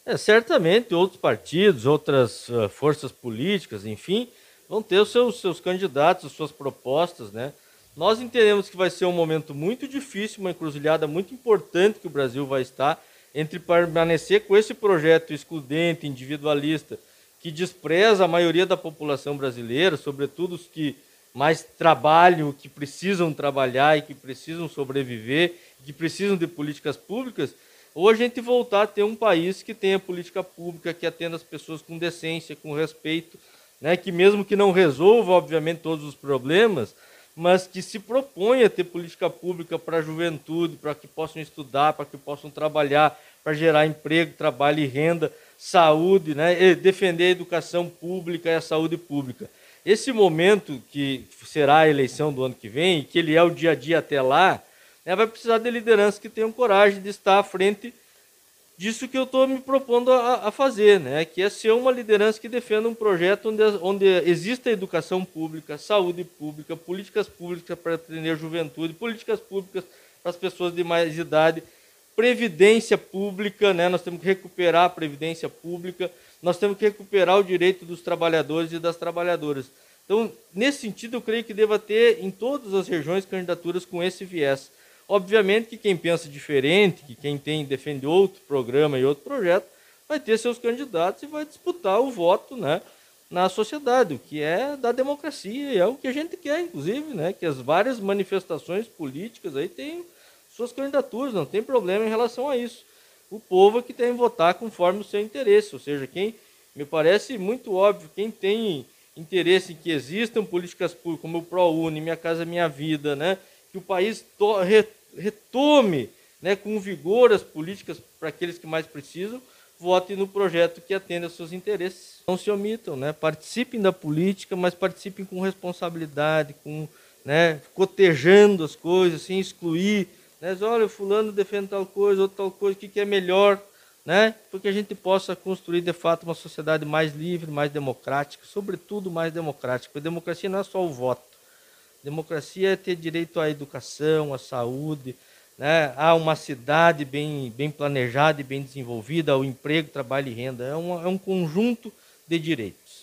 Certamente outros partidos, outras forças políticas, enfim, vão ter os seus candidatos, as suas propostas, né? Nós entendemos que vai ser um momento muito difícil, uma encruzilhada muito importante que o Brasil vai estar entre permanecer com esse projeto excludente, individualista, que despreza a maioria da população brasileira, sobretudo os que mais trabalham, que precisam trabalhar e que precisam sobreviver, que precisam de políticas públicas, ou a gente voltar a ter um país que tenha política pública, que atenda as pessoas com decência, com respeito, né, que mesmo que não resolva, obviamente, todos os problemas, mas que se propõe a ter política pública para a juventude, para que possam estudar, para que possam trabalhar, para gerar emprego, trabalho e renda, saúde, né, e defender a educação pública e a saúde pública. Esse momento que será a eleição do ano que vem, e que ele é o dia a dia até lá, né, vai precisar de lideranças que tenham coragem de estar à frente disso que eu estou me propondo a fazer, né? Que é ser uma liderança que defenda um projeto onde exista educação pública, saúde pública, políticas públicas para atender a juventude, políticas públicas para as pessoas de mais idade, previdência pública, né? Nós temos que recuperar a previdência pública, nós temos que recuperar o direito dos trabalhadores e das trabalhadoras. Então, nesse sentido, eu creio que deva ter em todas as regiões candidaturas com esse viés. Obviamente que quem pensa diferente, que quem defende outro programa e outro projeto, vai ter seus candidatos e vai disputar o voto, né, na sociedade, o que é da democracia, e é o que a gente quer, inclusive, né, que as várias manifestações políticas aí tenham suas candidaturas, não tem problema em relação a isso. O povo é que tem que votar conforme o seu interesse, ou seja, quem, me parece muito óbvio, quem tem interesse em que existam políticas públicas como o ProUni, Minha Casa Minha Vida, né, que o país retome, né, com vigor as políticas para aqueles que mais precisam, votem no projeto que atenda aos seus interesses. Não se omitam, né, participem da política, mas participem com responsabilidade, com, né, cotejando as coisas, sem excluir. Né, olha, fulano defende tal coisa, outro tal coisa, o que é melhor, né, para que a gente possa construir de fato uma sociedade mais livre, mais democrática, sobretudo mais democrática. Porque a democracia não é só o voto. Democracia é ter direito à educação, à saúde, né, a uma cidade bem planejada e bem desenvolvida, ao emprego, trabalho e renda. É um conjunto de direitos.